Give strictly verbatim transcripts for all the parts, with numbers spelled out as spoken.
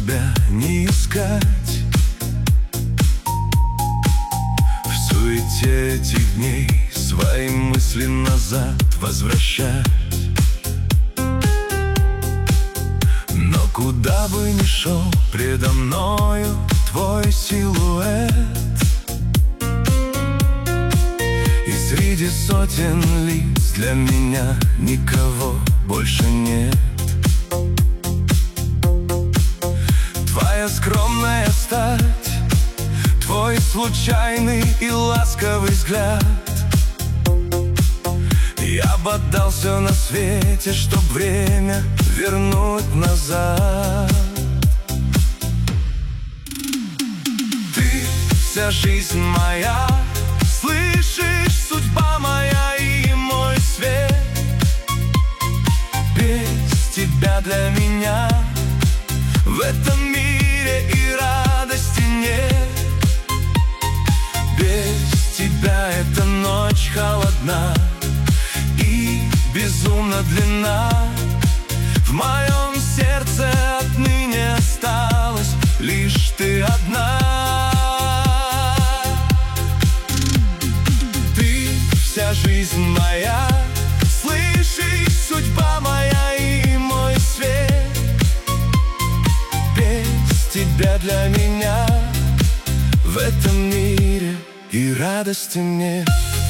тебя не искать в суете этих дней, свои мысли назад возвращать. Но куда бы ни шел, предо мною твой силуэт, и среди сотен лиц для меня никого больше нет. Твоя скромная стать, твой случайный и ласковый взгляд. Я бы отдал все на свете, чтоб время вернуть назад. Ты вся жизнь моя, слышишь, судьба моя и мой свет. Без тебя для меня в этом мире и радости нет. Без тебя эта ночь холодна и безумно длинна. В моем сердце отныне осталась лишь ты одна. Ты вся жизнь моя, слышишь, судьба моя и мой свет. Без тебя для меня в этом мире и радости нет.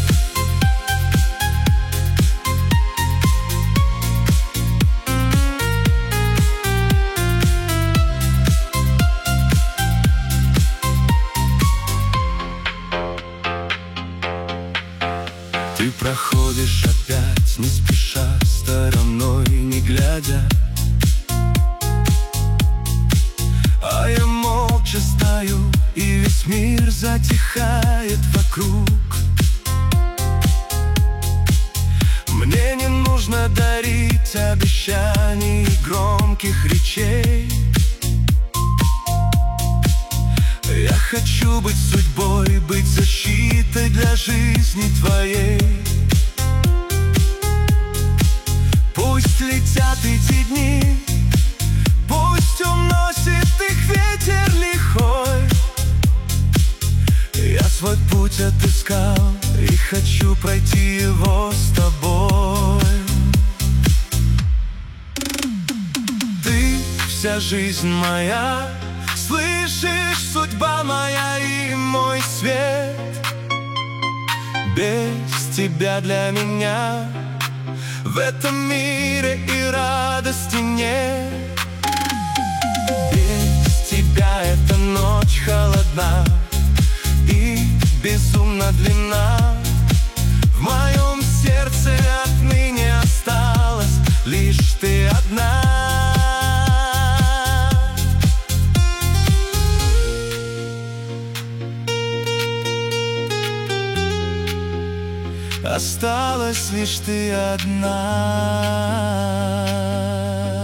Ты проходишь опять, не спеша, стороной не глядя, а я молча стою, и весь мир затихает вокруг. Мне не нужно дарить обещаний и громких речей. Я хочу быть судьбой, быть защитой для жизни твоей. Пусть летят эти дни, пусть уносит их ветер лихой. Я свой путь отыскал и хочу пройти его с тобой. Ты вся жизнь моя, слышишь, судьба моя и мой свет. Без тебя для меня в этом мире и радости нет. Без тебя эта ночь холодна и безумно длинна. В моем сердце отныне осталась лишь ты одна. Осталась лишь ты одна.